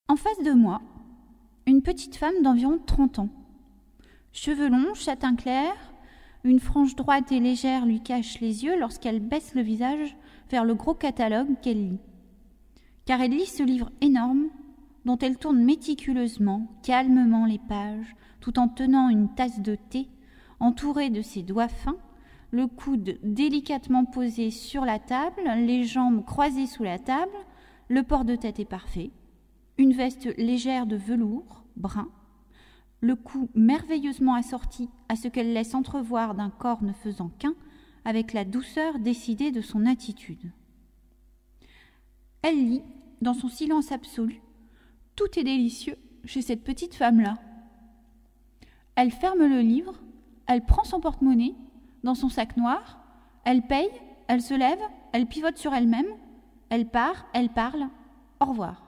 En face de moi, une petite femme d'environ 30 ans. Cheveux longs, châtain clair, une frange droite et légère lui cache les yeux lorsqu'elle baisse le visage vers le gros catalogue qu'elle lit. Car elle lit ce livre énorme dont elle tourne méticuleusement, calmement les pages, tout en tenant une tasse de thé, entourée de ses doigts fins, le coude délicatement posé sur la table, les jambes croisées sous la table, le port de tête est parfait, une veste légère de velours, brun, le cou merveilleusement assorti à ce qu'elle laisse entrevoir d'un corps ne faisant qu'un, avec la douceur décidée de son attitude. Elle lit, dans son silence absolu. Tout est délicieux chez cette petite femme-là. Elle ferme le livre, elle prend son porte-monnaie dans son sac noir, elle paye, elle se lève, elle pivote sur elle-même, elle part, elle parle. Au revoir.